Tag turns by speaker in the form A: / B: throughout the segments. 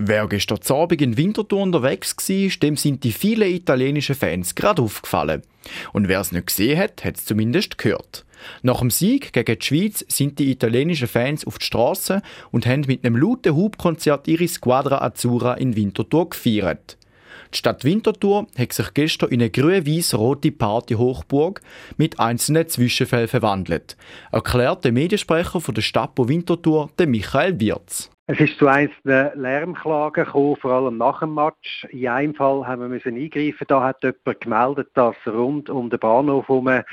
A: Wer gestern Abend in Winterthur unterwegs war, dem sind die vielen italienischen Fans gerade aufgefallen. Und wer es nicht gesehen hat, hat es zumindest gehört. Nach dem Sieg gegen die Schweiz sind die italienischen Fans auf die Straße und haben mit einem lauten Hubkonzert ihre Squadra Azzurra in Winterthur gefeiert. Die Stadt Winterthur hat sich gestern in eine grün-weiß-rote Party-Hochburg mit einzelnen Zwischenfällen verwandelt, erklärt der Mediensprecher von der Stapo Winterthur, Michael Wirz.
B: Es ist zu einzelnen Lärmklagen gekommen, vor allem nach dem Match. In einem Fall haben wir eingreifen. Da hat jemand gemeldet, dass rund um den Bahnhof herum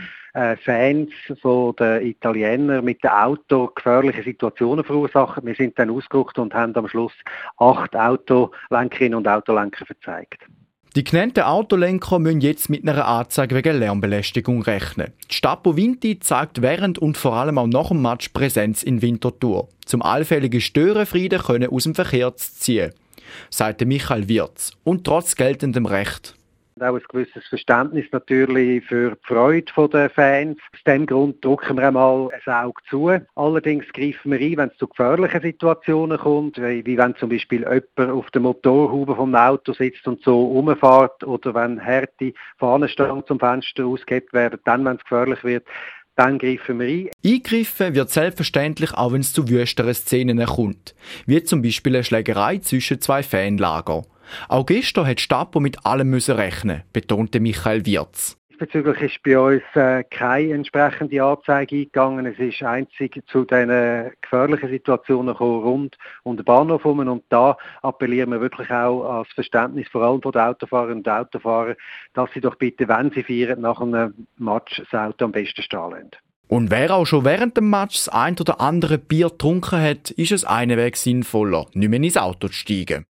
B: Fans von den Italienern mit dem Auto gefährliche Situationen verursachen. Wir sind dann ausgerückt und haben am Schluss 8 Autolenkerinnen und Autolenker verzeigt.
A: Die genannten Autolenker müssen jetzt mit einer Anzeige wegen Lärmbelästigung rechnen. Die Stapo Vinti zeigt während und vor allem auch nach dem Match Präsenz in Winterthur, um allfällige Störenfrieden aus dem Verkehr zu ziehen, sagte Michael Wirz. Und trotz geltendem Recht.
B: Auch ein gewisses Verständnis natürlich für die Freude der Fans. Aus diesem Grund drücken wir einmal ein Auge zu. Allerdings greifen wir ein, wenn es zu gefährlichen Situationen kommt, wie wenn zum Beispiel jemand auf der Motorhaube vom Auto sitzt und so rumfährt oder wenn harte Fahnenstangen zum Fenster ausgehebt werden, dann, wenn es gefährlich wird, dann greifen wir ein.
A: Eingreifen wird selbstverständlich auch, wenn es zu wüsteren Szenen kommt, wie zum Beispiel eine Schlägerei zwischen 2 Fanlagern. Auch gestern hat die Stapo mit allem rechnen, betonte Michael Wirz.
B: Diesbezüglich ist bei uns keine entsprechende Anzeige eingegangen. Es ist einzig zu diesen gefährlichen Situationen gekommen, rund um den Bahnhof herum. Und da appellieren wir wirklich auch an das Verständnis, vor allem von den Autofahrerinnen und Autofahrern, dass sie doch bitte, wenn sie feiern, nach einem Match das Auto am besten stehen lassen.
A: Und wer auch schon während dem Match das ein oder andere Bier getrunken hat, ist es einweg sinnvoller, nicht mehr ins Auto zu steigen.